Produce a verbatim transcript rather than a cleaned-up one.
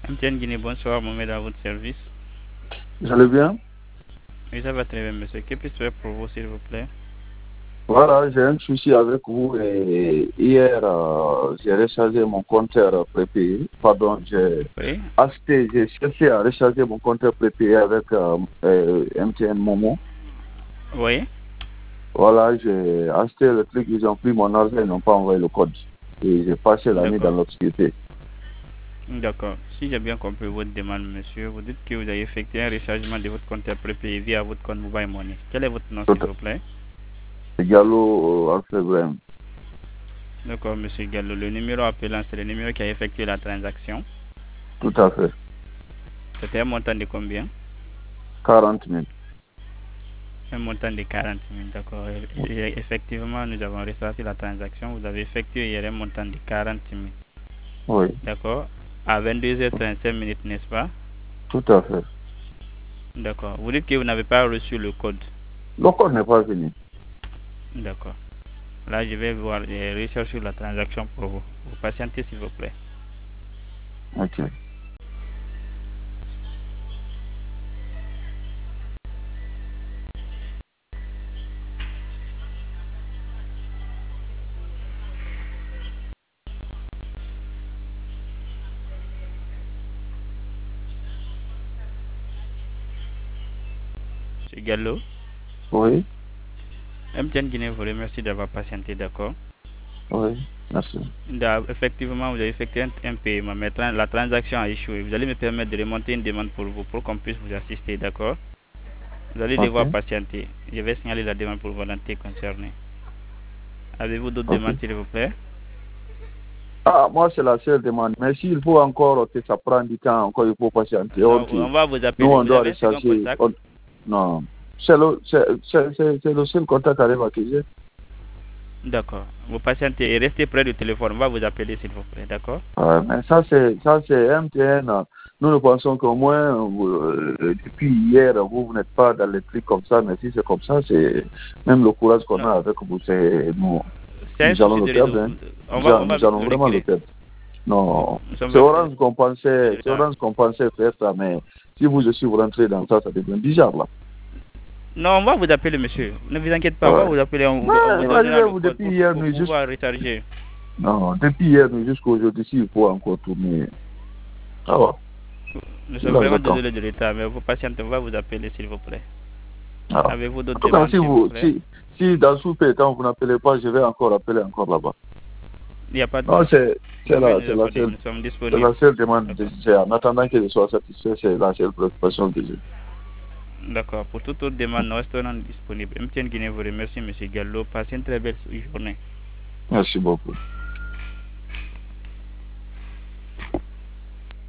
M T N Guinée, bonsoir, Mohamed à votre service. Vous allez bien? Oui, ça va très bien, monsieur. Que puis-je faire pour vous, s'il vous plaît? Voilà, j'ai un souci avec vous. Et hier, euh, j'ai rechargé mon compteur prépayé. Pardon, j'ai Oui, acheté, j'ai cherché à recharger mon compteur prépayé avec euh, euh, M T N Momo. oui, Voilà, j'ai acheté le truc, ils ont pris mon argent, ils n'ont pas envoyé le code. Et j'ai passé la nuit dans d'accord. l'obscurité. D'accord. Si j'ai bien compris votre demande, monsieur, vous dites que vous avez effectué un rechargement de votre compte prépayé via votre compte Mobile Money. Quel est votre nom, Tout s'il vous plaît? à Gallo, euh, Alfred Brahim. D'accord, monsieur Gallo. Le numéro appelant, c'est le numéro qui a effectué la transaction. Tout à fait. C'était un montant de combien? quarante mille. Un montant de quarante mille, d'accord. Et- et effectivement, nous avons ressorti la transaction. Vous avez effectué hier un montant de quarante mille. Oui, D'accord. À vingt-deux heures trente-cinq minutes, n'est-ce pas? tout à fait. D'accord. Vous dites que vous n'avez pas reçu le code. Le code n'est pas venu. D'accord. Là, je vais voir les recherches sur la transaction pour vous. Vous patientez, s'il vous plaît. Ok. Monsieur Gallo, Oui, M T N Guinée vous remercie d'avoir patienté, d'accord. oui, merci. Da- Effectivement, vous avez effectué un, un paiement, mais tran- la transaction a échoué. Vous allez me permettre de remonter une demande pour vous, pour qu'on puisse vous assister, d'accord. Vous allez Ok, devoir patienter. Je vais signaler la demande pour volonté concernée. Avez-vous d'autres ok. demandes, s'il vous plaît? Ah, moi, c'est la seule demande. Mais s'il faut encore que ça prend du temps, encore il faut patienter. Non, Ok. on va vous Nous, appeler. on Vous doit avez un second rechercher. contact? on- Non. C'est le, c'est, c'est, c'est- c'est le seul contact à j'ai. D'accord. Vous patientez et restez près du téléphone. On va vous appeler, s'il vous plaît, d'accord. Ouais, mais ça, c'est, ça, c'est M T N. Nous, nous pensons qu'au moins, euh, depuis hier, vous, vous n'êtes pas dans les trucs comme ça. Mais si c'est comme ça, c'est même le courage qu'on Non, a avec vous, c'est nous, c'est un nous allons souci le de perdre. réseau. Hein. On Nous, va, a- on va nous vite allons le vraiment le régler. perdre. Nous, Non, nous sommes c'est vraiment Orange qu'on pensait, c'est désolés. Orange qu'on pensait faire ça, mais si vous aussi vous rentrez dans ça, ça devient bizarre là. Non, on va vous appeler, monsieur. Ne vous inquiétez pas, on va Ouais. vous appeler, on, vous on Mais vous donnera le imaginez-vous code depuis pour, hier pour nuit jusqu'à pouvoir recharger. non, depuis hier nuit jusqu'à aujourd'hui, s'il faut encore tourner, ça va. Nous Je sommes là, vraiment j'attends. désolés de l'état, mais vous patientez, on va vous appeler, s'il vous plaît. Voilà. Avez-vous En d'autres tout cas, demandes, si s'il vous vous plaît? si, si dans sous peu de temps vous n'appelez pas, je vais encore appeler encore là-bas. Il n'y a pas de Non, souci. c'est Vous c'est pouvez la nous c'est la appeler, seule nous sommes c'est disponibles. la seule demande que D'accord. j'ai. En attendant que je sois satisfait, c'est la seule préoccupation que j'ai. D'accord. Pour toute autre demande, nous resterons disponibles. M T N Guinée vous remercie, monsieur Gallo. Passez une très belle journée. Merci beaucoup.